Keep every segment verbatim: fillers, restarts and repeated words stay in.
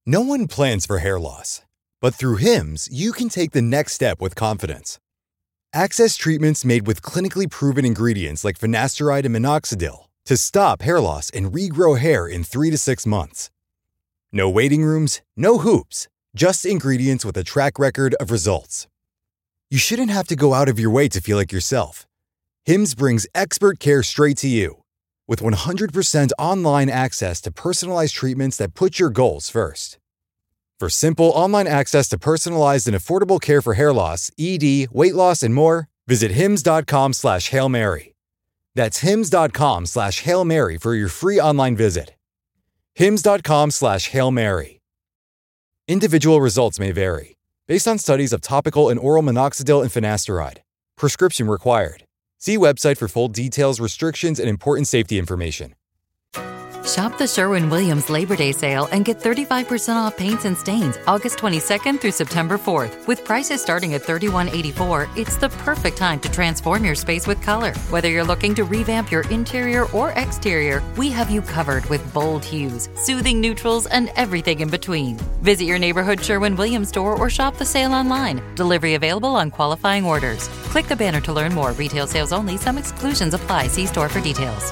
No one plans for hair loss, but through Hims, you can take the next step with confidence. Access treatments made with clinically proven ingredients like finasteride and minoxidil to stop hair loss and regrow hair in three to six months. No waiting rooms, no hoops, just ingredients with a track record of results. You shouldn't have to go out of your way to feel like yourself. Hims brings expert care straight to you. With one hundred percent online access to personalized treatments that put your goals first. For simple online access to personalized and affordable care for hair loss, E D, weight loss, and more, visit hims.com slash Hail Mary. That's hims.com slash Hail Mary for your free online visit. hims.com slash Hail Mary. Individual results may vary, based on studies of topical and oral minoxidil and finasteride. Prescription required. See website for full details, restrictions, and important safety information. Shop the Sherwin-Williams Labor Day sale and get thirty-five percent off paints and stains August twenty-second through September fourth. With prices starting at thirty-one eighty-four, it's the perfect time to transform your space with color. Whether you're looking to revamp your interior or exterior, we have you covered with bold hues, soothing neutrals, and everything in between. Visit your neighborhood Sherwin-Williams store or shop the sale online. Delivery available on qualifying orders. Click the banner to learn more. Retail sales only. Some exclusions apply. See store for details.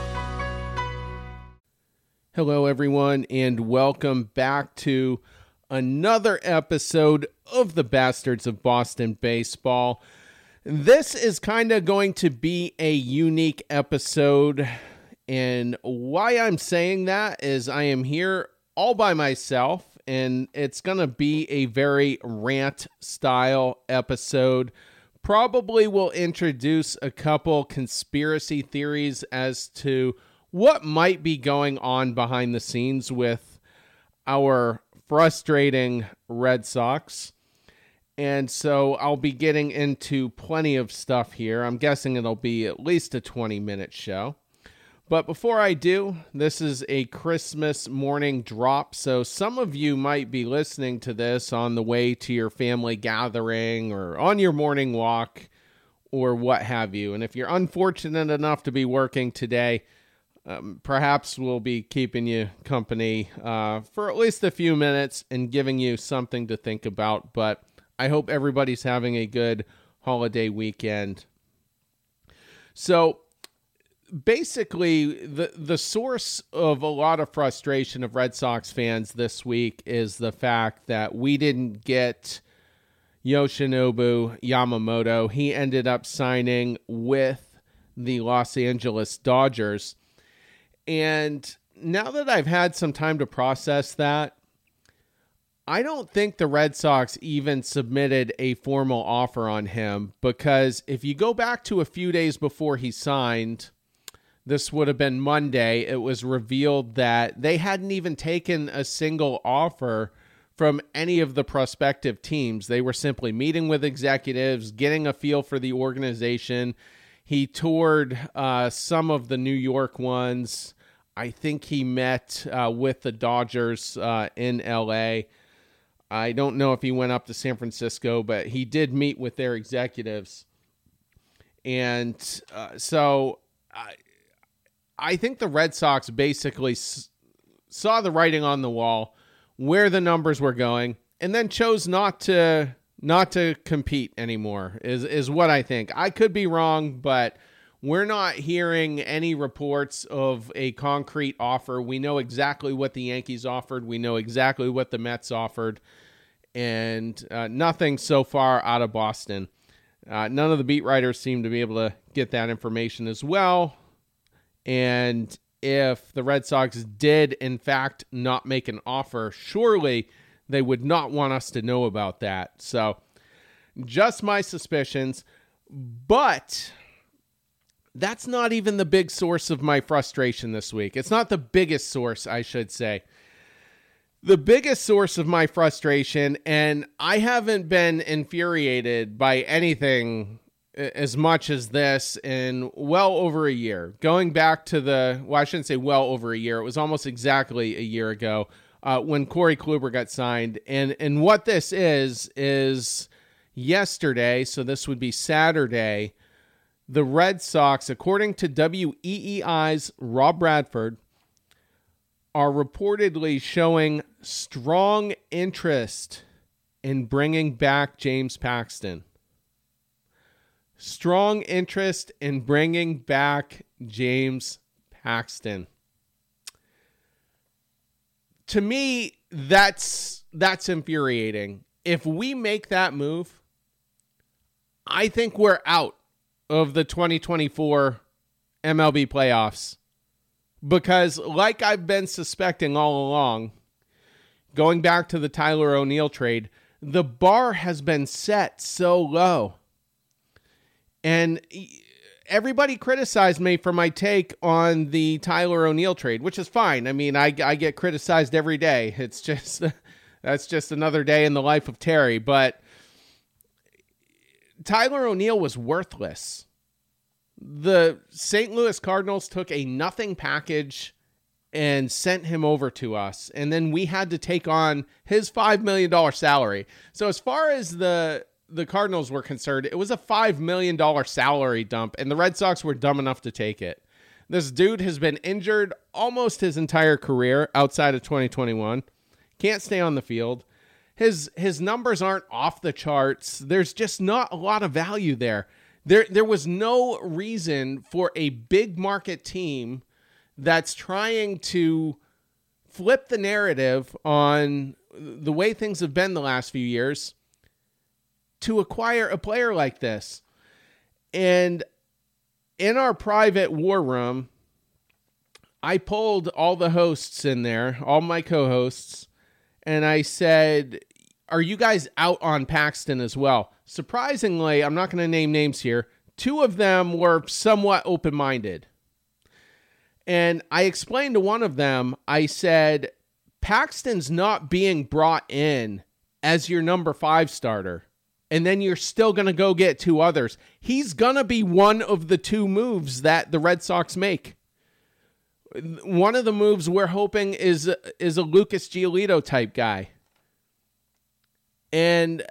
Hello, everyone, and welcome back to another episode of the Bastards of Boston Baseball. This is kind of going to be a unique episode, and why I'm saying that is I am here all by myself, and it's going to be a very rant-style episode. Probably will introduce a couple conspiracy theories as to what might be going on behind the scenes with our frustrating Red Sox. And so I'll be getting into plenty of stuff here. I'm guessing it'll be at least a twenty-minute show. But before I do, this is a Christmas morning drop, so some of you might be listening to this on the way to your family gathering or on your morning walk or what have you. And if you're unfortunate enough to be working today, Um, perhaps we'll be keeping you company uh, for at least a few minutes and giving you something to think about. But I hope everybody's having a good holiday weekend. So basically, the, the source of a lot of frustration of Red Sox fans this week is the fact that we didn't get Yoshinobu Yamamoto. He ended up signing with the Los Angeles Dodgers. And now that I've had some time to process that, I don't think the Red Sox even submitted a formal offer on him, because if you go back to a few days before he signed, this would have been Monday, it was revealed that they hadn't even taken a single offer from any of the prospective teams. They were simply meeting with executives, getting a feel for the organization. He toured uh, some of the New York ones. I think he met uh, with the Dodgers uh, in L A. I don't know if he went up to San Francisco, but he did meet with their executives. And uh, so I, I think the Red Sox basically s- saw the writing on the wall, where the numbers were going, and then chose not to not to compete anymore, is, is what I think. I could be wrong, but we're not hearing any reports of a concrete offer. We know exactly what the Yankees offered. We know exactly what the Mets offered, and uh, nothing so far out of Boston. Uh, none of the beat writers seem to be able to get that information as well. And if the Red Sox did, in fact, not make an offer, surely they would not want us to know about that. So, just my suspicions. But that's not even the big source of my frustration this week. It's not the biggest source, I should say. The biggest source of my frustration, and I haven't been infuriated by anything as much as this in well over a year. Going back to the, well, I shouldn't say well over a year. It was almost exactly a year ago uh, when Corey Kluber got signed. And, and what this is, is yesterday, so this would be Saturday, the Red Sox, according to W E E I's Rob Bradford, are reportedly showing strong interest in bringing back James Paxton. Strong interest in bringing back James Paxton. To me, that's that's infuriating. If we make that move, I think we're out of the twenty twenty-four M L B playoffs. Because like I've been suspecting all along, going back to the Tyler O'Neill trade, the bar has been set so low. And everybody criticized me for my take on the Tyler O'Neill trade, which is fine. I mean, I, I get criticized every day. It's just, that's just another day in the life of Terry. But Tyler O'Neill was worthless. The Saint Louis Cardinals took a nothing package and sent him over to us. And then we had to take on his five million dollars salary. So as far as the the Cardinals were concerned, it was a five million dollars salary dump, and the Red Sox were dumb enough to take it. This dude has been injured almost his entire career outside of twenty twenty-one. Can't stay on the field. His his numbers aren't off the charts. There's just not a lot of value there. There there was no reason for a big market team that's trying to flip the narrative on the way things have been the last few years to acquire a player like this. And in our private war room, I polled all the hosts in there, all my co-hosts, and I said, are you guys out on Paxton as well? Surprisingly, I'm not going to name names here, two of them were somewhat open-minded. And I explained to one of them, I said, Paxton's not being brought in as your number five starter. And then you're still going to go get two others. He's going to be one of the two moves that the Red Sox make. One of the moves we're hoping is, is a Lucas Giolito type guy. And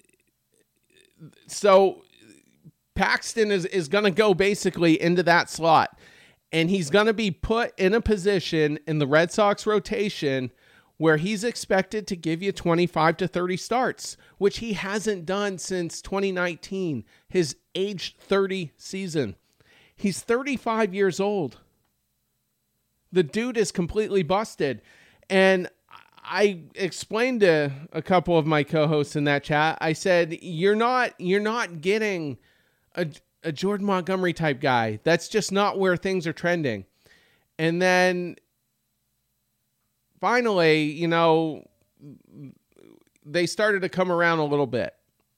so Paxton is, is going to go basically into that slot. And he's going to be put in a position in the Red Sox rotation where he's expected to give you twenty-five to thirty starts, which he hasn't done since twenty nineteen, his age thirty season. He's thirty-five years old. The dude is completely busted. And I explained to a couple of my co-hosts in that chat, I said, you're not, you're not getting a, a Jordan Montgomery type guy. That's just not where things are trending. And then finally, you know, they started to come around a little bit.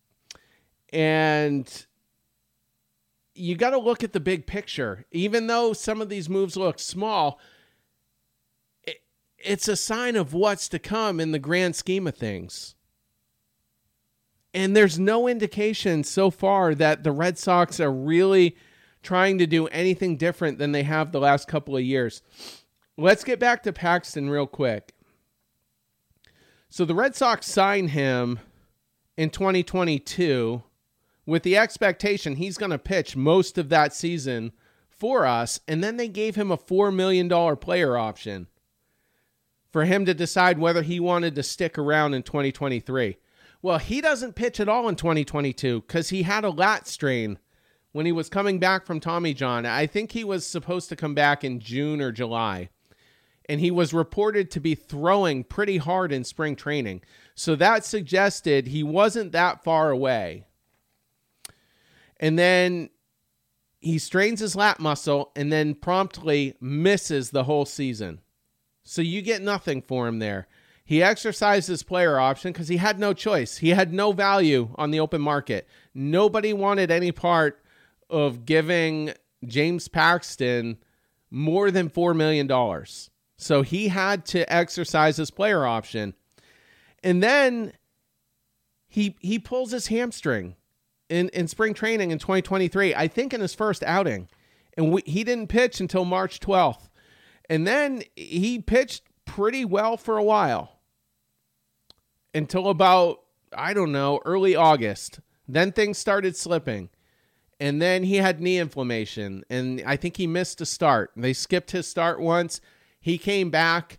And you got to look at the big picture. Even though some of these moves look small, it, it's a sign of what's to come in the grand scheme of things. And there's no indication so far that the Red Sox are really trying to do anything different than they have the last couple of years. Let's get back to Paxton real quick. So the Red Sox signed him in twenty twenty-two with the expectation he's going to pitch most of that season for us, and then they gave him a four million dollars player option for him to decide whether he wanted to stick around in twenty twenty-three. Well, he doesn't pitch at all in twenty twenty-two because he had a lat strain when he was coming back from Tommy John. I think he was supposed to come back in June or July. And he was reported to be throwing pretty hard in spring training. So that suggested he wasn't that far away. And then he strains his lat muscle and then promptly misses the whole season. So you get nothing for him there. He exercised his player option because he had no choice. He had no value on the open market. Nobody wanted any part of giving James Paxton more than four million dollars. So he had to exercise his player option. And then he he pulls his hamstring in, in spring training in twenty twenty-three, I think in his first outing. And we, he didn't pitch until March twelfth. And then he pitched pretty well for a while. Until about, I don't know, early August. Then things started slipping. And then he had knee inflammation. And I think he missed a start. They skipped his start once. He came back,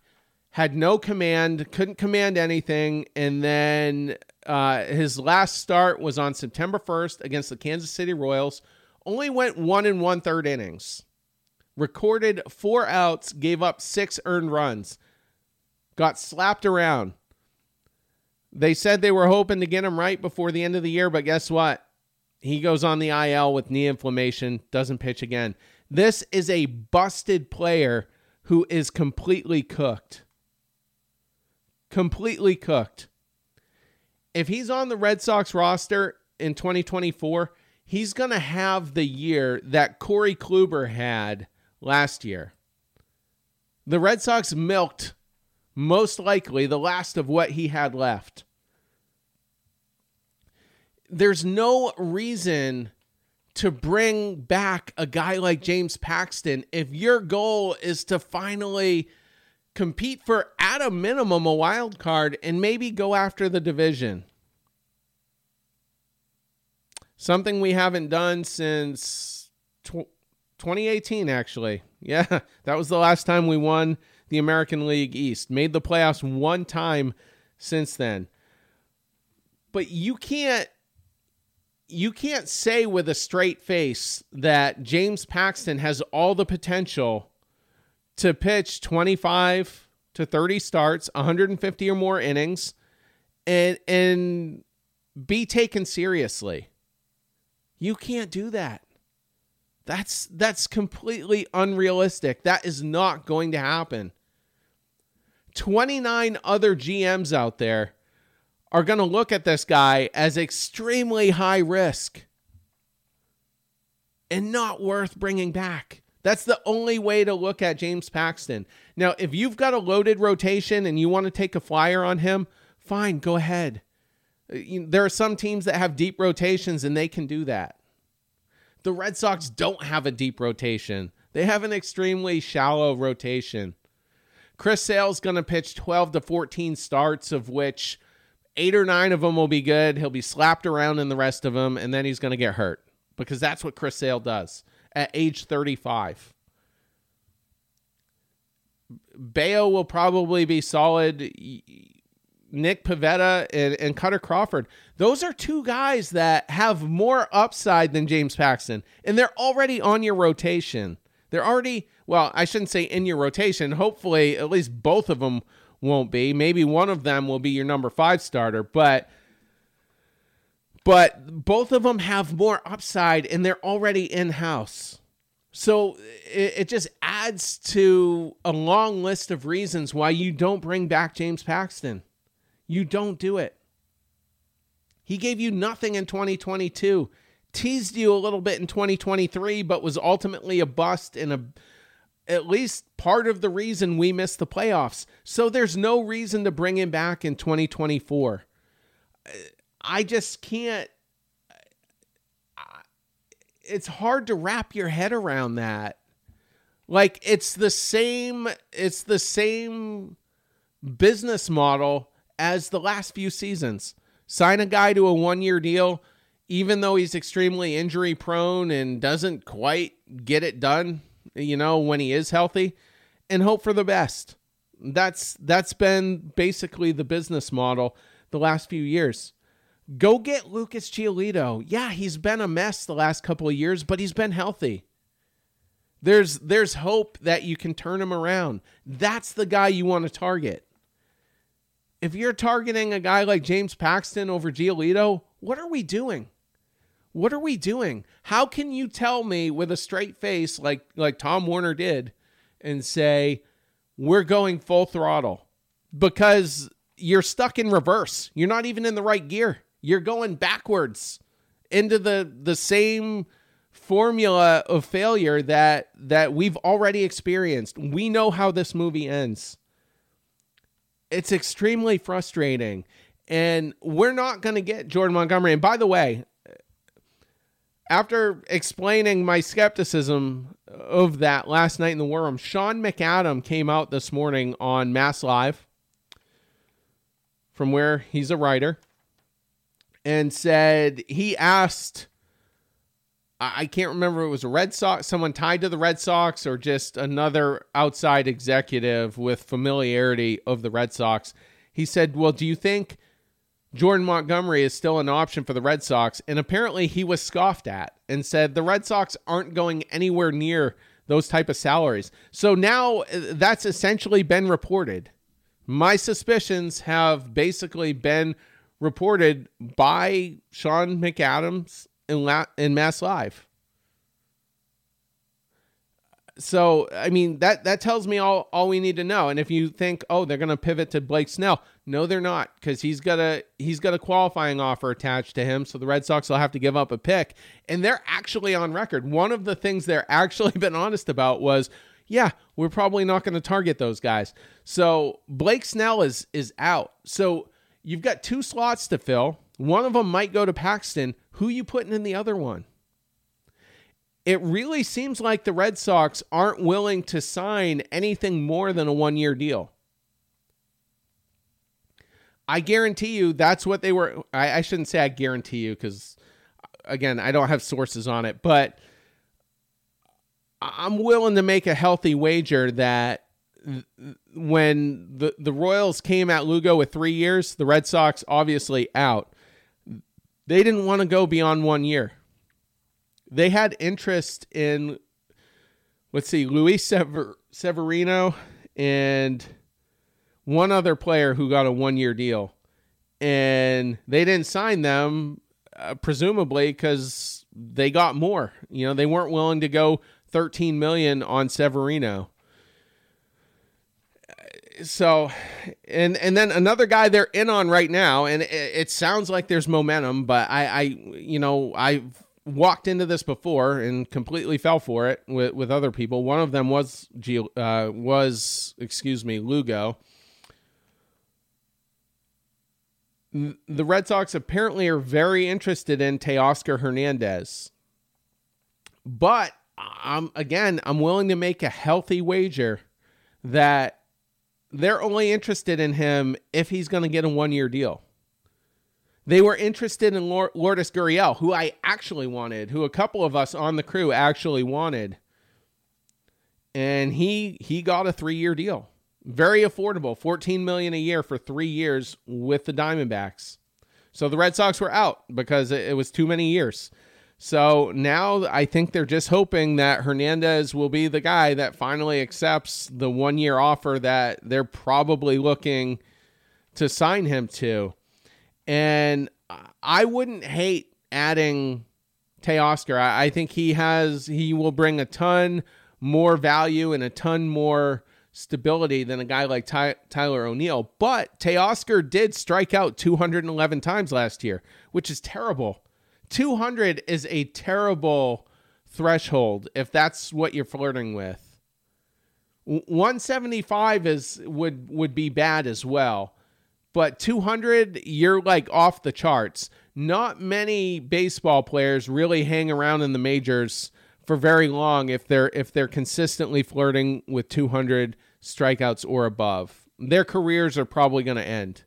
had no command, couldn't command anything, and then uh, his last start was on September first against the Kansas City Royals. Only went one and one third innings. Recorded four outs, gave up six earned runs. Got slapped around. They said they were hoping to get him right before the end of the year, but guess what? He goes on the I L with knee inflammation, doesn't pitch again. This is a busted player who is completely cooked. Completely cooked. If he's on the Red Sox roster in twenty twenty-four, he's going to have the year that Corey Kluber had last year. The Red Sox milked, most likely, the last of what he had left. There's no reason to bring back a guy like James Paxton if your goal is to finally compete for, at a minimum, a wild card and maybe go after the division. Something we haven't done since twenty eighteen, actually. Yeah, that was the last time we won the American League East. Made the playoffs one time since then. But you can't you can't say with a straight face that James Paxton has all the potential to pitch twenty-five to thirty starts, one hundred fifty or more innings, and and be taken seriously. You can't do that. That's that's completely unrealistic. That is not going to happen. twenty-nine other G Ms out there are going to look at this guy as extremely high risk and not worth bringing back. That's the only way to look at James Paxton. Now, if you've got a loaded rotation and you want to take a flyer on him, fine, go ahead. There are some teams that have deep rotations and they can do that. The Red Sox don't have a deep rotation. They have an extremely shallow rotation. Chris Sale's going to pitch twelve to fourteen starts, of which eight or nine of them will be good. He'll be slapped around in the rest of them, and then he's going to get hurt because that's what Chris Sale does at age thirty-five. Bayo will probably be solid. Nick Pivetta and, and Cutter Crawford. Those are two guys that have more upside than James Paxton, and they're already on your rotation. They're already, well, I shouldn't say in your rotation. Hopefully, at least both of them won't be. Maybe one of them will be your number five starter, but but both of them have more upside, and they're already in-house. So it, it just adds to a long list of reasons why you don't bring back James Paxton. You don't do it. He gave you nothing in twenty twenty-two, teased you a little bit in twenty twenty-three, but was ultimately a bust and a at least part of the reason we missed the playoffs. So there's no reason to bring him back in twenty twenty-four. I just can't. It's hard to wrap your head around that. Like it's the same. It's the same business model as the last few seasons. Sign a guy to a one-year deal, even though he's extremely injury prone and doesn't quite get it done, you know, when he is healthy, and hope for the best. That's that's been basically the business model the last few years. Go get Lucas Giolito. Yeah, he's been a mess the last couple of years, but he's been healthy. There's there's hope that you can turn him around. That's the guy you want to target. If you're targeting a guy like James Paxton over Giolito, what are we doing? What are we doing? How can you tell me with a straight face like, like Tom Werner did and say, we're going full throttle? Because you're stuck in reverse. You're not even in the right gear. You're going backwards into the, the same formula of failure that, that we've already experienced. We know how this movie ends. It's extremely frustrating, and we're not going to get Jordan Montgomery. And by the way, after explaining my skepticism of that last night in the War Room, Sean McAdam came out this morning on Mass Live, from where he's a writer, and said he asked I can't remember if it was a Red Sox, someone tied to the Red Sox, or just another outside executive with familiarity of the Red Sox. He said, well, do you think Jordan Montgomery is still an option for the Red Sox? And apparently he was scoffed at and said the Red Sox aren't going anywhere near those type of salaries. So now that's essentially been reported. My suspicions have basically been reported by Sean McAdams in, La- in Mass Live. So, I mean, that, that tells me all, all we need to know. And if you think, oh, they're going to pivot to Blake Snell, no, they're not, because he's got a he's got a qualifying offer attached to him. So the Red Sox will have to give up a pick. And they're actually on record. One of the things they're actually been honest about was, yeah, we're probably not going to target those guys. So Blake Snell is is out. So you've got two slots to fill. One of them might go to Paxton. Who you putting in the other one? It really seems like the Red Sox aren't willing to sign anything more than a one-year deal. I guarantee you that's what they were. I, I shouldn't say I guarantee you because, again, I don't have sources on it. But I'm willing to make a healthy wager that when the, the Royals came at Lugo with three years, the Red Sox obviously out. They didn't want to go beyond one year. They had interest in, let's see, Luis Sever- Severino and one other player who got a one-year deal. And they didn't sign them, uh, presumably, because they got more. You know, they weren't willing to go thirteen million dollars on Severino. So, and and then another guy they're in on right now, and it, it sounds like there's momentum, but I, I you know, I've walked into this before and completely fell for it with, with other people. One of them was, uh, was, excuse me, Lugo. The Red Sox apparently are very interested in Teoscar Hernandez. But, I'm, again, I'm willing to make a healthy wager that they're only interested in him if he's going to get a one-year deal. They were interested in Lourdes Gurriel, who I actually wanted, who a couple of us on the crew actually wanted. And he he got a three-year deal. Very affordable, fourteen million dollars a year for three years with the Diamondbacks. So the Red Sox were out because it was too many years. So now I think they're just hoping that Hernandez will be the guy that finally accepts the one-year offer that they're probably looking to sign him to. And I wouldn't hate adding Teoscar. I, I think he has, he will bring a ton more value and a ton more stability than a guy like Ty, Tyler O'Neill. But Teoscar did strike out two hundred eleven times last year, which is terrible. two hundred is a terrible threshold if that's what you're flirting with. one seventy-five is would would be bad as well. But two hundred, you're like off the charts. Not many baseball players really hang around in the majors for very long if they're if they're consistently flirting with two hundred strikeouts or above. Their careers are probably going to end.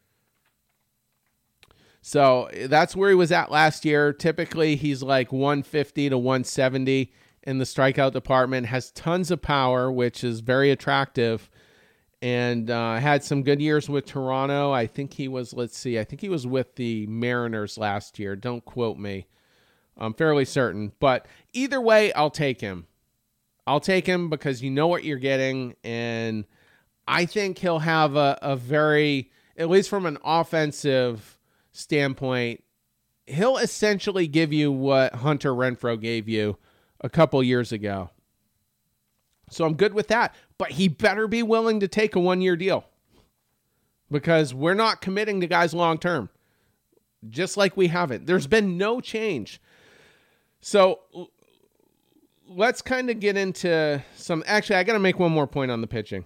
So that's where he was at last year. Typically, he's like one fifty to one seventy in the strikeout department. Has tons of power, which is very attractive. And uh, had some good years with Toronto. I think he was, let's see, I think he was with the Mariners last year. Don't quote me. I'm fairly certain. But either way, I'll take him. I'll take him because you know what you're getting. And I think he'll have a, a very, at least from an offensive standpoint, he'll essentially give you what Hunter Renfroe gave you a couple years ago. So I'm good with that. But he better be willing to take a one-year deal because we're not committing to guys long-term, just like we haven't. There's been no change. So let's kind of get into some... Actually, I got to make one more point on the pitching.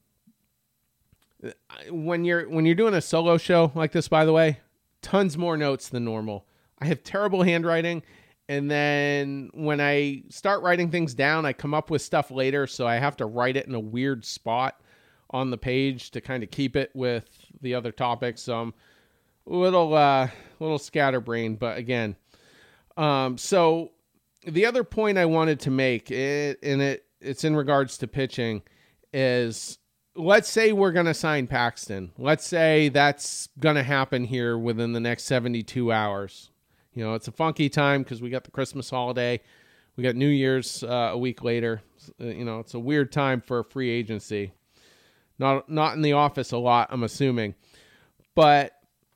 When you're when you're doing a solo show like this, by the way, tons more notes than normal. I have terrible handwriting. And then when I start writing things down, I come up with stuff later, so I have to write it in a weird spot on the page to kind of keep it with the other topics. So I'm a little, uh, little scatterbrained, but again, um, so the other point I wanted to make, it, and it it's in regards to pitching, is let's say we're going to sign Paxton. Let's say that's going to happen here within the next seventy-two hours. You know, it's a funky time because we got the Christmas holiday. We got New Year's uh, a week later. You know, it's a weird time for free agency. Not not in the office a lot, I'm assuming. But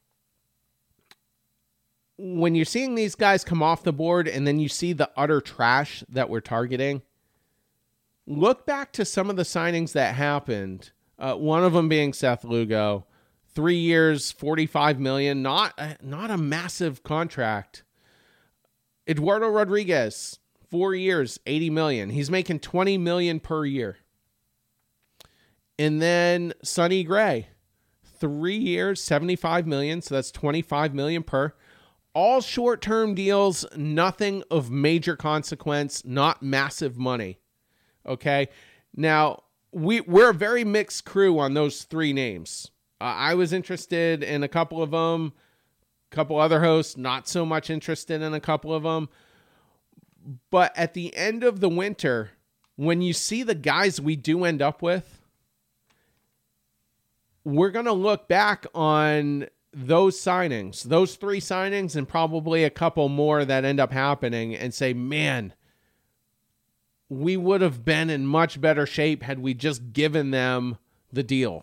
when you're seeing these guys come off the board and then you see the utter trash that we're targeting, look back to some of the signings that happened. Uh, one of them being Seth Lugo. Three years, forty-five million dollars. Not, not a massive contract. Eduardo Rodriguez, four years, eighty million dollars. He's making twenty million dollars per year. And then Sonny Gray, three years, seventy-five million dollars. So that's twenty-five million dollars per. All short-term deals, nothing of major consequence, not massive money. Okay? Now, we, we're a very mixed crew on those three names. Uh, I was interested in a couple of them. A couple other hosts, not so much interested in a couple of them. But at the end of the winter, when you see the guys we do end up with, we're going to look back on those signings, those three signings, and probably a couple more that end up happening and say, man, we would have been in much better shape had we just given them the deal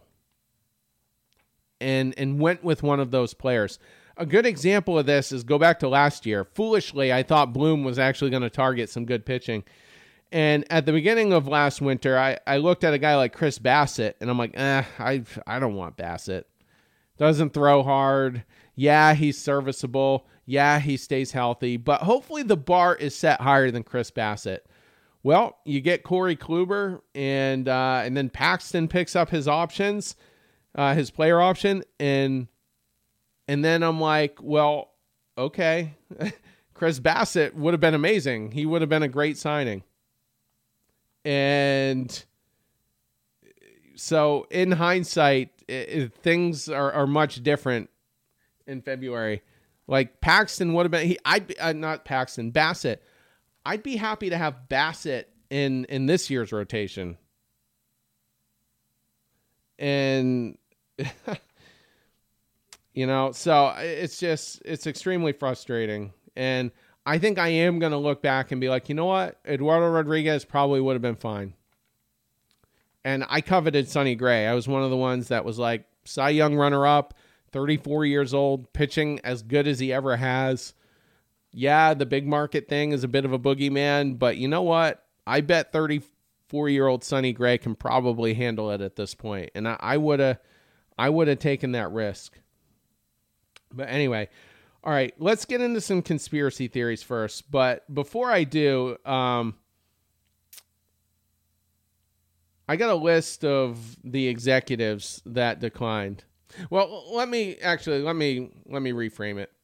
and and went with one of those players. A good example of this is go back to last year. Foolishly, I thought Bloom was actually going to target some good pitching. And at the beginning of last winter, I, I looked at a guy like Chris Bassett, and I'm like, eh, I, I don't want Bassett. Doesn't throw hard. Yeah, he's serviceable. Yeah, he stays healthy. But hopefully the bar is set higher than Chris Bassett. Well, you get Corey Kluber, and uh, and then Paxton picks up his options, uh, his player option, and and then I'm like, well, okay, Chris Bassett would have been amazing. He would have been a great signing. And so in hindsight, it, it, things are, are much different in February. Like Paxton would have been, he, I'd be, uh, not Paxton, Bassett. I'd be happy to have Bassett in, in this year's rotation. And, you know, so it's just, it's extremely frustrating. And I think I am going to look back and be like, you know what? Eduardo Rodriguez probably would have been fine. And I coveted Sonny Gray. I was one of the ones that was like, Cy Young runner-up, thirty-four years old, pitching as good as he ever has. Yeah, the big market thing is a bit of a boogeyman, but you know what? I bet thirty-four-year-old Sonny Gray can probably handle it at this point. And I, I would have I would have taken that risk. But anyway, all right, let's get into some conspiracy theories first. But before I do, um, I got a list of the executives that declined. Well, let me actually let me let me reframe it.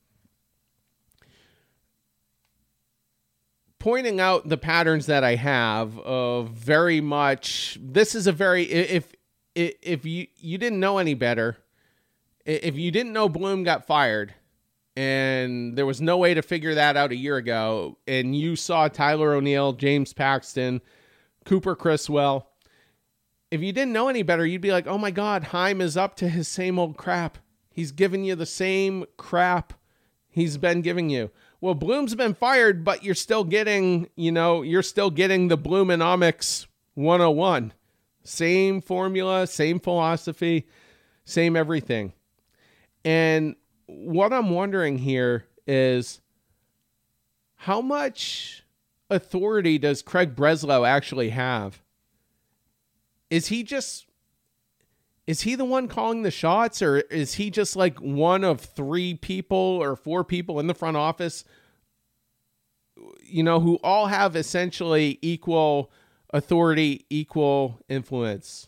Pointing out the patterns that I have of very much, this is a very, if if, if you, you didn't know any better, if you didn't know Bloom got fired, and there was no way to figure that out a year ago, and you saw Tyler O'Neill, James Paxton, Cooper Criswell, if you didn't know any better, you'd be like, oh my God, Heim is up to his same old crap. He's giving you the same crap he's been giving you. Well, Bloom's been fired, but you're still getting, you know, you're still getting the Bloomonomics one oh one. Same formula, same philosophy, same everything. And what I'm wondering here is, how much authority does Craig Breslow actually have? Is he just, is he the one calling the shots, or is he just like one of three people or four people in the front office, you know, who all have essentially equal authority, equal influence?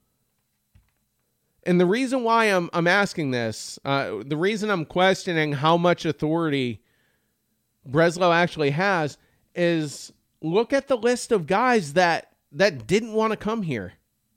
And the reason why I'm I'm asking this, uh, the reason I'm questioning how much authority Breslow actually has is, look at the list of guys that that didn't want to come here.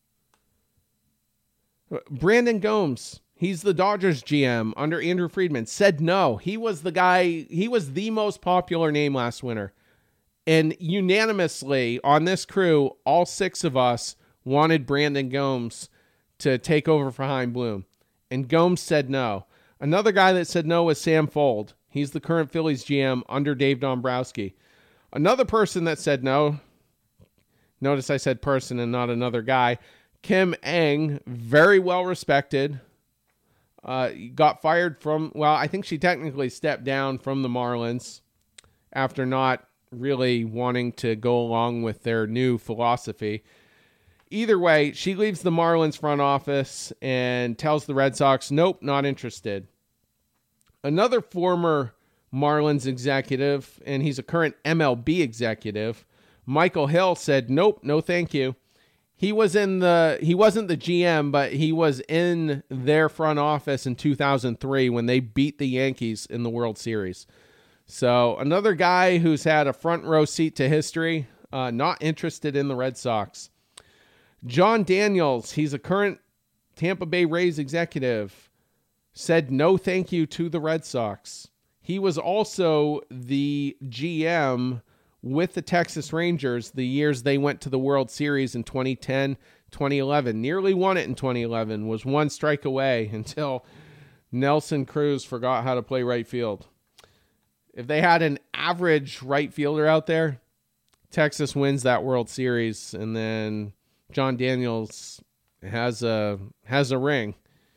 Brandon Gomes, he's the Dodgers G M under Andrew Friedman, said no. He was the guy, he was the most popular name last winter. And unanimously on this crew, all six of us wanted Brandon Gomes to take over for Chaim Bloom. And Gomes said no. Another guy that said no was Sam Fuld. He's the current Phillies G M under Dave Dombrowski. Another person that said no, notice I said person and not another guy, Kim Ng, very well respected, uh, got fired from, well, I think she technically stepped down from the Marlins after not really wanting to go along with their new philosophy. Either way, she leaves the Marlins front office and tells the Red Sox, nope, not interested. Another former Marlins executive, and he's a current M L B executive, Michael Hill, said, nope, no thank you. He was in the, he wasn't the G M, but he was in their front office in two thousand three when they beat the Yankees in the World Series. So another guy who's had a front row seat to history, uh, not interested in the Red Sox. John Daniels, he's a current Tampa Bay Rays executive, said no thank you to the Red Sox. He was also the G M with the Texas Rangers the years they went to the World Series in twenty ten, twenty eleven. Nearly won it in twenty eleven, was one strike away until Nelson Cruz forgot how to play right field. If they had an average right fielder out there, Texas wins that World Series, and then John Daniels has a has a ring.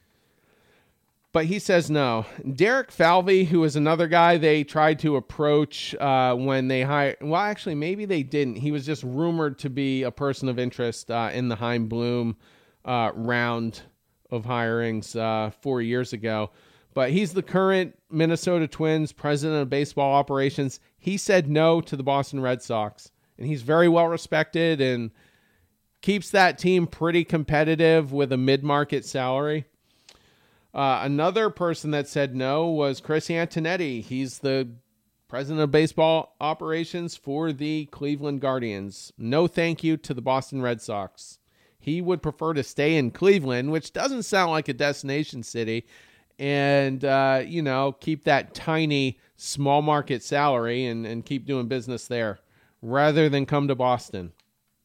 But he says no. Derek Falvey, who is another guy they tried to approach uh, when they hired, well, actually, maybe they didn't. He was just rumored to be a person of interest uh, in the Chaim Bloom uh, round of hirings uh, four years ago. But he's the current Minnesota Twins president of baseball operations. He said no to the Boston Red Sox. And he's very well respected and keeps that team pretty competitive with a mid-market salary. Uh, another person that said no was Chris Antonetti. He's the president of baseball operations for the Cleveland Guardians. No thank you to the Boston Red Sox. He would prefer to stay in Cleveland, which doesn't sound like a destination city, and, uh, you know, keep that tiny small market salary and, and keep doing business there rather than come to Boston.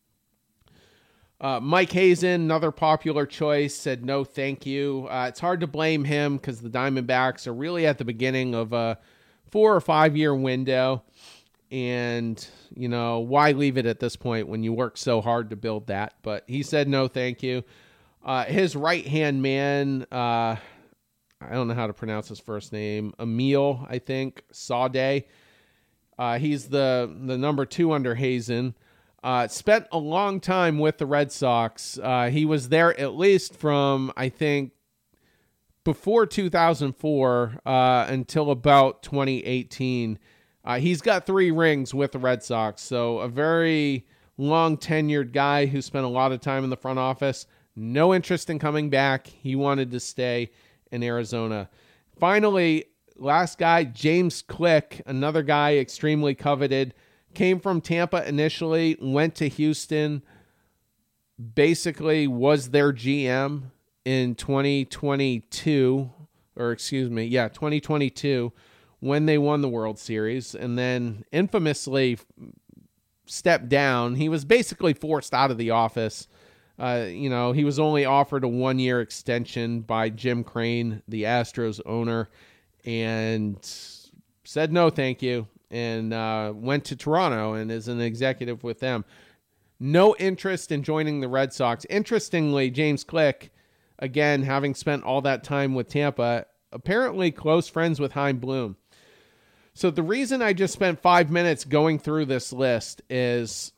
Uh, Mike Hazen, another popular choice, said no thank you. Uh, it's hard to blame him because the Diamondbacks are really at the beginning of a four or five year window. And, you know, why leave it at this point when you work so hard to build that? But he said no thank you. Uh, his right-hand man, uh, I don't know how to pronounce his first name, Emil, I think, Sade. Uh, he's the, the number two under Hazen. Uh, spent a long time with the Red Sox. Uh, he was there at least from, I think, before two thousand four uh, until about twenty eighteen. Uh, he's got three rings with the Red Sox, so a very long-tenured guy who spent a lot of time in the front office. No interest in coming back. He wanted to stay in Arizona. Finally, last guy, James Click, another guy extremely coveted. Came from Tampa initially, went to Houston, basically was their G M in twenty twenty-two, or excuse me, yeah, twenty twenty-two, when they won the World Series, and then infamously stepped down. He was basically forced out of the office. Uh, you know, he was only offered a one-year extension by Jim Crane, the Astros owner, and said no, thank you. And uh, went to Toronto and is an executive with them. No interest in joining the Red Sox. Interestingly, James Click, again, having spent all that time with Tampa, apparently close friends with Chaim Bloom. So the reason I just spent five minutes going through this list is,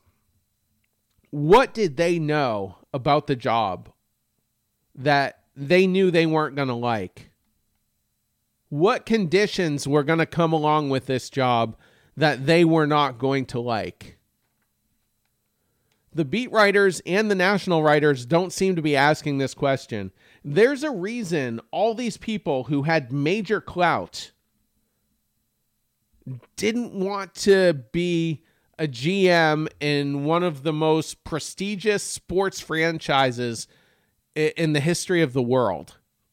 what did they know about the job that they knew they weren't going to like? What conditions were going to come along with this job that they were not going to like? The beat writers and the national writers don't seem to be asking this question. There's a reason all these people who had major clout didn't want to be a G M in one of the most prestigious sports franchises in the history of the world.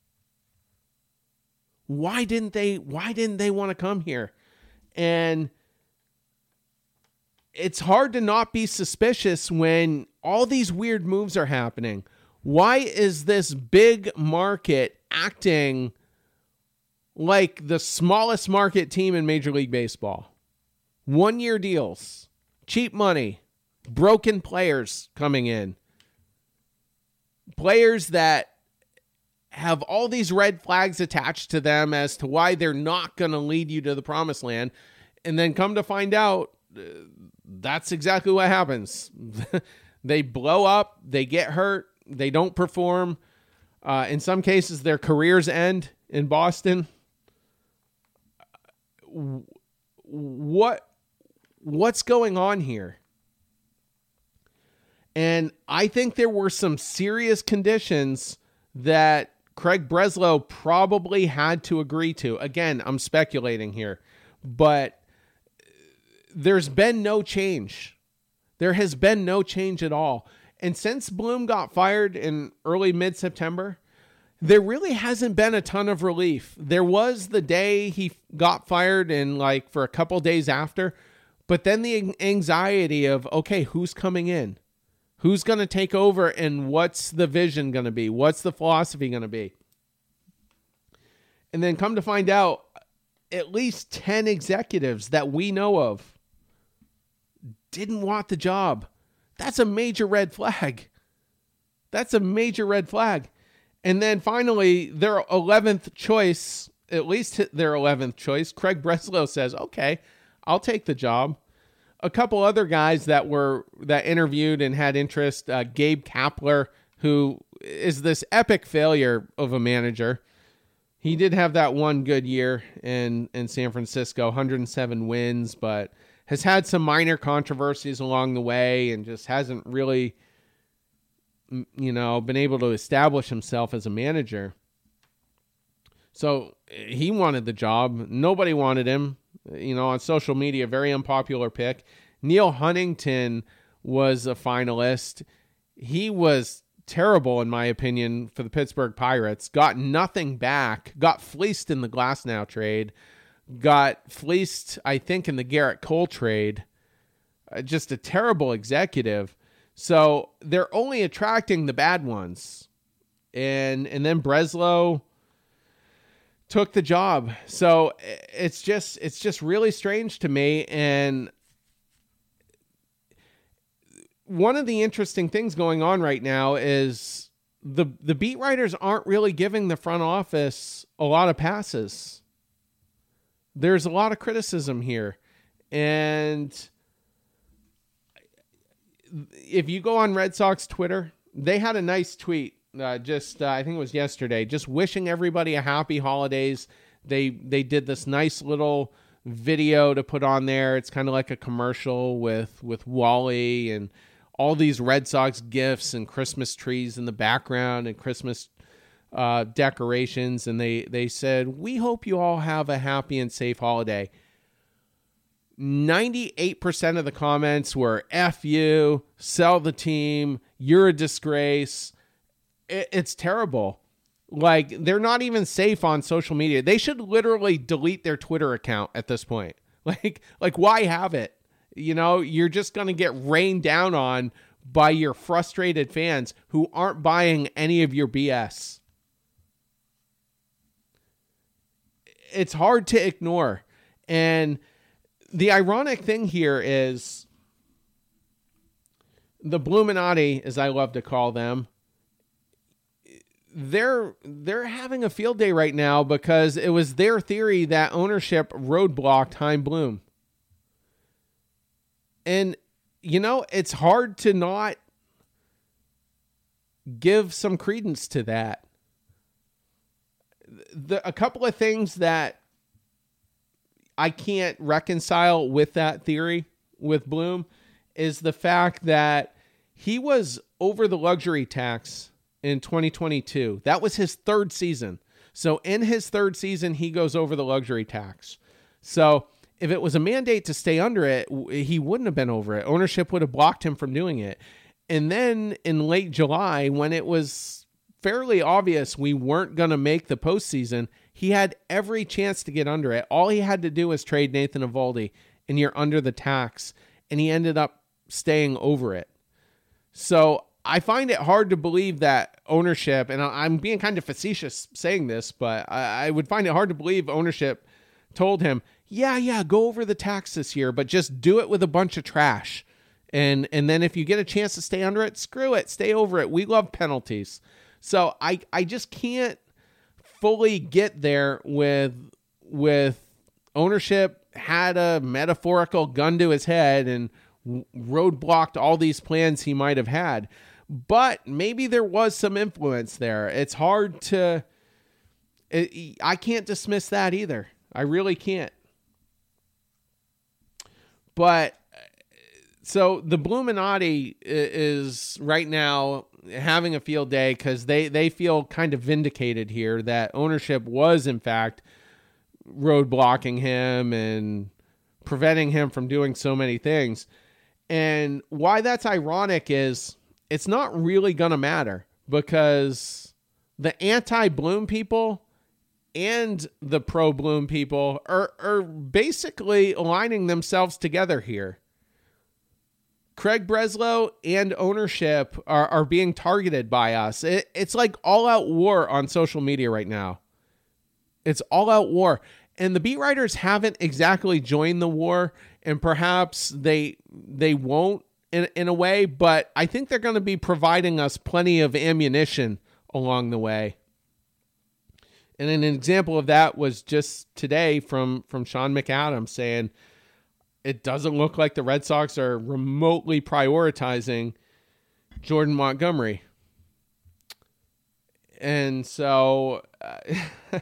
Why didn't they, why didn't they want to come here? And it's hard to not be suspicious when all these weird moves are happening. Why is this big market acting like the smallest market team in Major League Baseball? One-year deals, cheap money, broken players coming in. Players that have all these red flags attached to them as to why they're not going to lead you to the promised land. And then come to find out, uh, that's exactly what happens. They blow up, they get hurt, they don't perform. Uh, in some cases, their careers end in Boston. What, what's going on here? And I think there were some serious conditions that Craig Breslow probably had to agree to. Again, I'm speculating here, but there's been no change. There has been no change at all. And since Bloom got fired in early mid-September, there really hasn't been a ton of relief. There was the day he got fired and like for a couple days after, but then the anxiety of, okay, who's coming in? Who's going to take over and what's the vision going to be? What's the philosophy going to be? And then come to find out, at least ten executives that we know of didn't want the job. That's a major red flag. That's a major red flag. And then finally, their eleventh choice, at least their eleventh choice, Craig Breslow says, okay, I'll take the job. A couple other guys that were that interviewed and had interest, uh, Gabe Kapler, who is this epic failure of a manager. He did have that one good year in, in San Francisco, one hundred seven wins, but has had some minor controversies along the way and just hasn't really, you know, been able to establish himself as a manager. So he wanted the job. Nobody wanted him. You know, on social media, very unpopular pick. Neil Huntington was a finalist. He was terrible, in my opinion, for the Pittsburgh Pirates. Got nothing back. Got fleeced in the Glasnow trade. Got fleeced, I think, in the Garrett Cole trade. Uh, just a terrible executive. So they're only attracting the bad ones. And, and then Breslow took the job. So it's just, it's just really strange to me. And one of the interesting things going on right now is the, the beat writers aren't really giving the front office a lot of passes. There's a lot of criticism here. And if you go on Red Sox Twitter, they had a nice tweet. Uh, just, uh, I think it was yesterday, just wishing everybody a happy holidays. They they did this nice little video to put on there. It's kind of like a commercial with, with Wally and all these Red Sox gifts and Christmas trees in the background and Christmas uh, decorations. And they, they said, we hope you all have a happy and safe holiday. ninety-eight percent of the comments were F you, sell the team, you're a disgrace. It's terrible. Like, they're not even safe on social media. They should literally delete their Twitter account at this point. Like, like why have it? You know, you're just going to get rained down on by your frustrated fans who aren't buying any of your B S. It's hard to ignore. And the ironic thing here is the Bluminati, as I love to call them, they're they're having a field day right now because it was their theory that ownership roadblocked Chaim Bloom. And, you know, it's hard to not give some credence to that. The, a couple of things that I can't reconcile with that theory with Bloom is the fact that he was over the luxury tax in twenty twenty-two. That was his third season. So in his third season, he goes over the luxury tax. So if it was a mandate to stay under it, he wouldn't have been over it. Ownership would have blocked him from doing it. And then in late July, when it was fairly obvious we weren't going to make the postseason, he had every chance to get under it. All he had to do was trade Nathan Eovaldi, and you're under the tax. and he ended up staying over it. So I find it hard to believe that ownership, and I'm being kind of facetious saying this, but I, I would find it hard to believe ownership told him, yeah, yeah, go over the tax this year, but just do it with a bunch of trash. And and then if you get a chance to stay under it, screw it, stay over it. We love penalties. So I, I just can't fully get there with, with ownership had a metaphorical gun to his head and roadblocked all these plans he might have had. But maybe there was some influence there. It's hard to, it, I can't dismiss that either. I really can't. But so the Bluminati is right now having a field day because they, they feel kind of vindicated here that ownership was in fact roadblocking him and preventing him from doing so many things. And why that's ironic is it's not really going to matter because the anti-Bloom people and the pro-Bloom people are, are basically aligning themselves together here. Craig Breslow and ownership are, are being targeted by us. It, it's like all-out war on social media right now. It's all-out war. And the beat writers haven't exactly joined the war, and perhaps they they won't in, in a way, but I think they're going to be providing us plenty of ammunition along the way. And an example of that was just today from, from Sean McAdams saying, it doesn't look like the Red Sox are remotely prioritizing Jordan Montgomery. And so uh,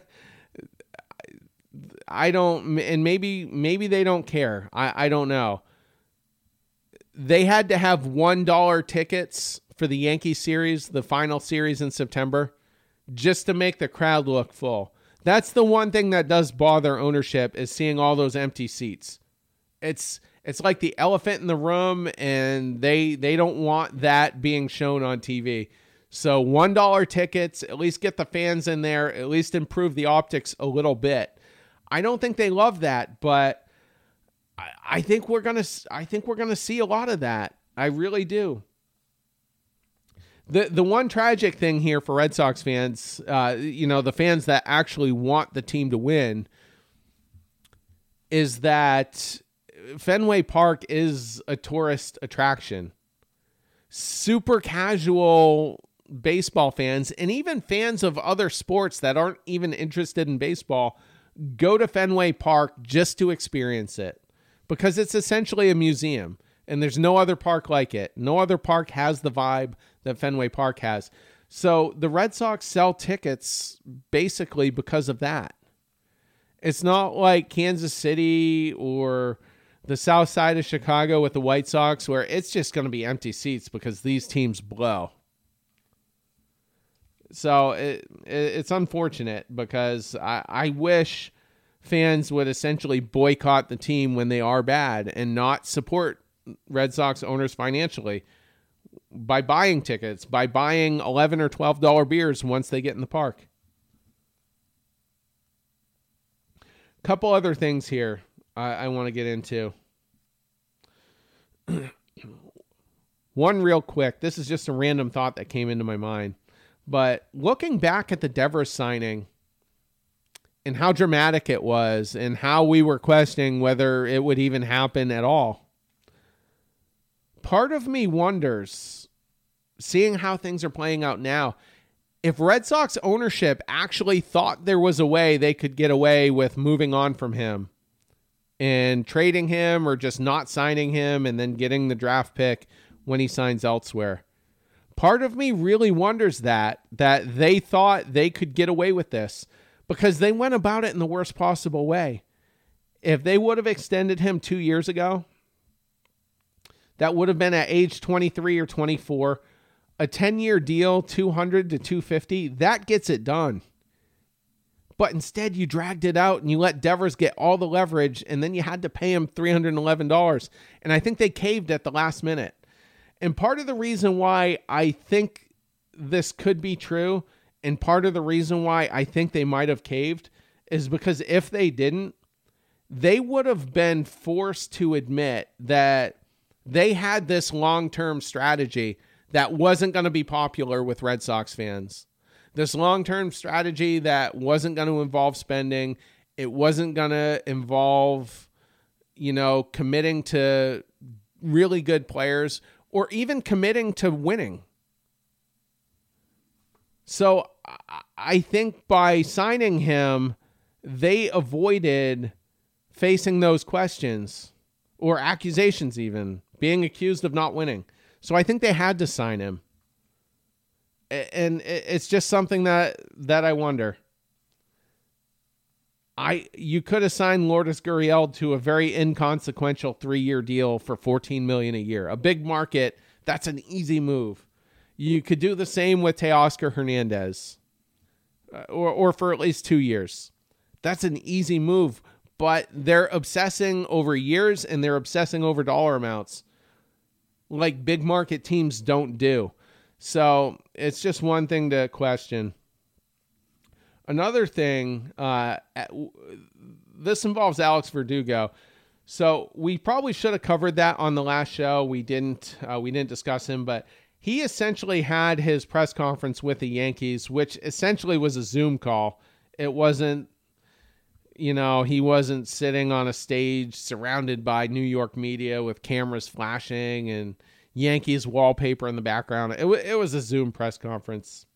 I don't, and maybe, maybe they don't care. I, I don't know. They had to have one dollar tickets for the Yankee series, the final series in September, just to make the crowd look full. That's the one thing that does bother ownership is seeing all those empty seats. It's it's like the elephant in the room, and they they don't want that being shown on T V. So one dollar tickets, at least get the fans in there, at least improve the optics a little bit. I don't think they love that, but I, I think we're gonna I think we're gonna see a lot of that. I really do. The the one tragic thing here for Red Sox fans, uh, you know, the fans that actually want the team to win, is that Fenway Park is a tourist attraction. Super casual baseball fans and even fans of other sports that aren't even interested in baseball go to Fenway Park just to experience it because it's essentially a museum and there's no other park like it. No other park has the vibe that Fenway Park has. So the Red Sox sell tickets basically because of that. It's not like Kansas City or the south side of Chicago with the White Sox where it's just going to be empty seats because these teams blow. So it, it, it's unfortunate because I, I wish fans would essentially boycott the team when they are bad and not support Red Sox owners financially by buying tickets, by buying eleven or twelve dollars beers once they get in the park. Couple other things here I, I want to get into. One real quick. This is just a random thought that came into my mind. But looking back at the Devers signing and how dramatic it was and how we were questioning whether it would even happen at all, part of me wonders, seeing how things are playing out now, if Red Sox ownership actually thought there was a way they could get away with moving on from him and trading him or just not signing him and then getting the draft pick when he signs elsewhere. Part of me really wonders that, that they thought they could get away with this because they went about it in the worst possible way. If they would have extended him two years ago, that would have been at age twenty-three or twenty-four, a ten-year deal, two hundred to two fifty, that gets it done. But instead you dragged it out and you let Devers get all the leverage and then you had to pay him three hundred eleven dollars. And I think they caved at the last minute. And part of the reason why I think this could be true and part of the reason why I think they might have caved is because if they didn't, they would have been forced to admit that They had this long-term strategy that wasn't going to be popular with Red Sox fans. This long-term strategy that wasn't going to involve spending. It wasn't going to involve, you know, committing to really good players or even committing to winning. So I think by signing him, they avoided facing those questions or accusations, even being accused of not winning. So I think they had to sign him. And it's just something that, that I wonder. I you could have signed Lourdes Gurriel to a very inconsequential three-year deal for fourteen million dollars a year. A big market, that's an easy move. You could do the same with Teoscar Hernandez, or or for at least two years. That's an easy move, but they're obsessing over years and they're obsessing over dollar amounts like big market teams don't do. So it's just one thing to question. Another thing, uh, this involves Alex Verdugo. So we probably should have covered that on the last show. We didn't. Uh, we didn't discuss him, but he essentially had his press conference with the Yankees, which essentially was a Zoom call. It wasn't, you know, he wasn't sitting on a stage surrounded by New York media with cameras flashing and Yankees wallpaper in the background. It, w- it was a Zoom press conference.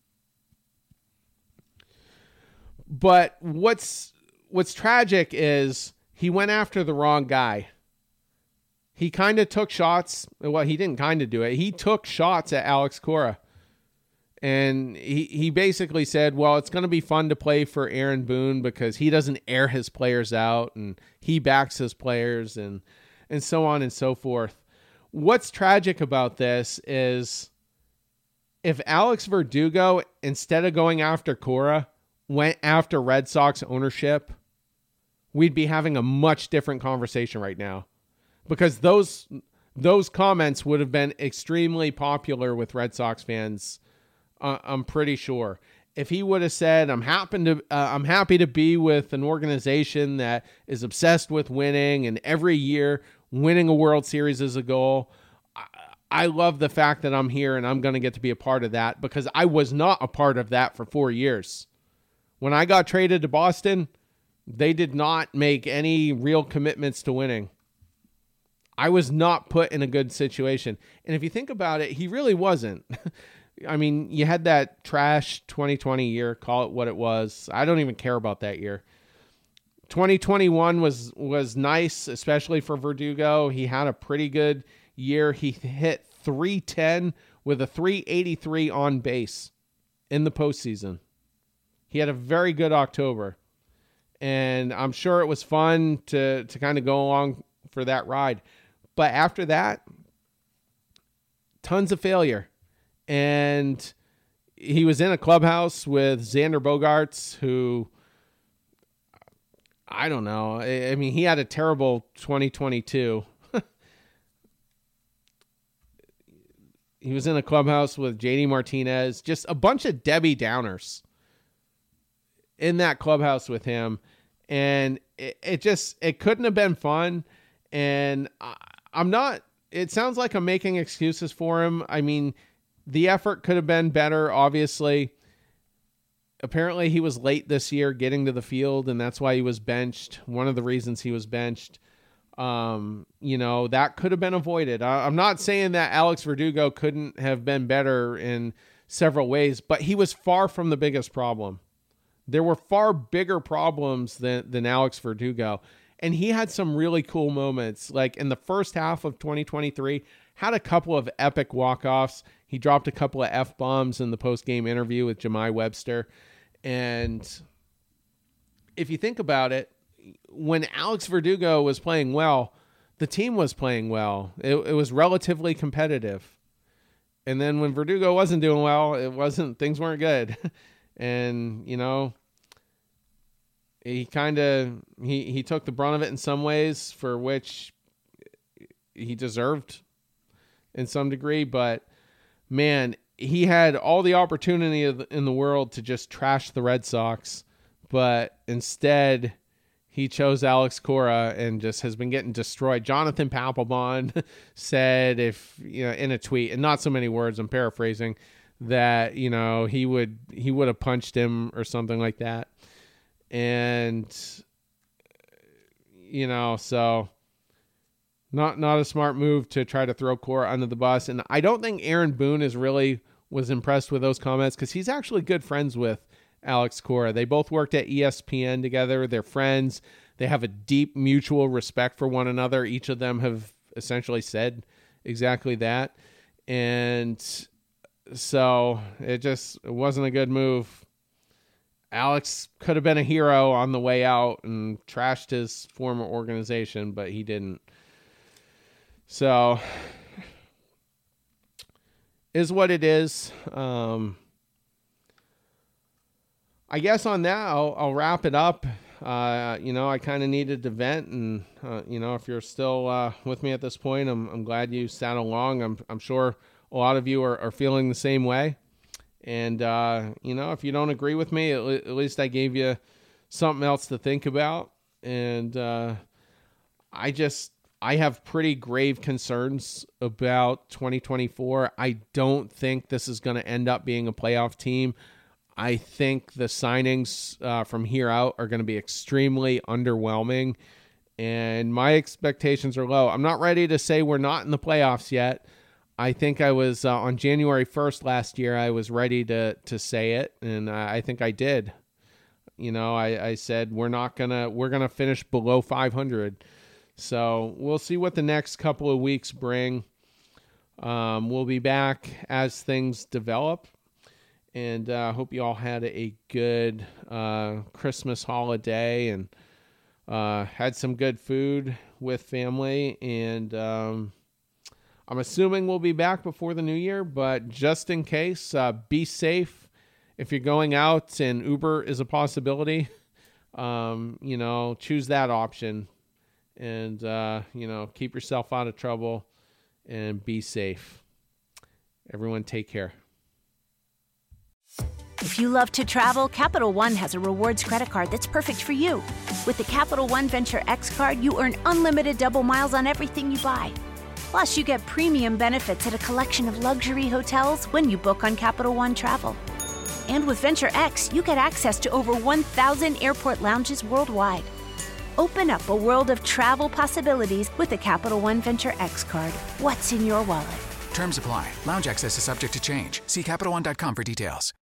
But what's what's tragic is he went after the wrong guy. He kind of took shots. Well, he didn't kind of do it. He took shots at Alex Cora. And he, he basically said, well, it's going to be fun to play for Aaron Boone because he doesn't air his players out and he backs his players and, and so on and so forth. What's tragic about this is if Alex Verdugo, instead of going after Cora, went after Red Sox ownership, we'd be having a much different conversation right now. Because those those comments would have been extremely popular with Red Sox fans, uh, I'm pretty sure. If he would have said, I'm happy to uh, I'm happy to be with an organization that is obsessed with winning and every year winning a World Series is a goal. I, I love the fact that I'm here and I'm going to get to be a part of that because I was not a part of that for four years. When I got traded to Boston, they did not make any real commitments to winning. I was not put in a good situation. And if you think about it, he really wasn't. I mean, you had that trash twenty twenty year, call it what it was. I don't even care about that year. twenty twenty-one was was nice, especially for Verdugo. He had a pretty good year. He hit three ten with a three eighty-three on base in the postseason. He had a very good October. And I'm sure it was fun to, to kind of go along for that ride. But after that, tons of failure. And he was in a clubhouse with Xander Bogaerts, who, I don't know. I mean, he had a terrible twenty twenty-two. He was in a clubhouse with J D Martinez, just a bunch of Debbie Downers in that clubhouse with him. And it, it just, it couldn't have been fun. And I, I'm not, it sounds like I'm making excuses for him. I mean, the effort could have been better, obviously. Apparently he was late this year getting to the field, and that's why he was benched. One of the reasons he was benched. Um, you know, that could have been avoided. I, I'm not saying that Alex Verdugo couldn't have been better in several ways, but he was far from the biggest problem. There were far bigger problems than, than Alex Verdugo. And he had some really cool moments. Like in the first half of twenty twenty-three, had a couple of epic walk-offs. He dropped a couple of F-bombs in the post-game interview with Jemai Webster. And if you think about it, when Alex Verdugo was playing well, the team was playing well. It, it was relatively competitive. And then when Verdugo wasn't doing well, it wasn't, things weren't good. And, you know, he kind of, he, he took the brunt of it in some ways, for which he deserved in some degree. But, man, he had all the opportunity in the world to just trash the Red Sox. But instead, he chose Alex Cora and just has been getting destroyed. Jonathan Papelbon said, if you know, in a tweet, and not so many words, I'm paraphrasing, that you know he would he would have punched him or something like that, and you know so. Not not a smart move to try to throw Cora under the bus. And I don't think Aaron Boone is really was impressed with those comments because he's actually good friends with Alex Cora. They both worked at E S P N together. They're friends. They have a deep mutual respect for one another. Each of them have essentially said exactly that. And so it just it wasn't a good move. Alex could have been a hero on the way out and trashed his former organization, but he didn't. So, is what it is. Um, I guess on that, I'll, I'll wrap it up. Uh, you know, I kind of needed to vent, and uh, you know, if you're still uh, with me at this point, I'm I'm glad you sat along. I'm I'm sure a lot of you are, are feeling the same way. And uh, you know, if you don't agree with me, at, le- at least I gave you something else to think about. And uh, I just. I have pretty grave concerns about twenty twenty-four. I don't think this is going to end up being a playoff team. I think the signings uh, from here out are going to be extremely underwhelming, and my expectations are low. I'm not ready to say we're not in the playoffs yet. I think I was uh, on January first last year, I was ready to to say it, and uh, I think I did. You know, I, I said we're not going to we're going to finish below five hundred. So we'll see what the next couple of weeks bring. Um, we'll be back as things develop. And I uh, hope you all had a good uh, Christmas holiday and uh, had some good food with family. And um, I'm assuming we'll be back before the new year. But just in case, uh, be safe. If you're going out and Uber is a possibility, um, you know, choose that option. And, uh, you know, keep yourself out of trouble and be safe. Everyone take care. If you love to travel, Capital One has a rewards credit card that's perfect for you. With the Capital One Venture X card, you earn unlimited double miles on everything you buy. Plus, you get premium benefits at a collection of luxury hotels when you book on Capital One Travel. And with Venture X, you get access to over one thousand airport lounges worldwide. Open up a world of travel possibilities with the Capital One Venture X card. What's in your wallet? Terms apply. Lounge access is subject to change. See Capital One dot com for details.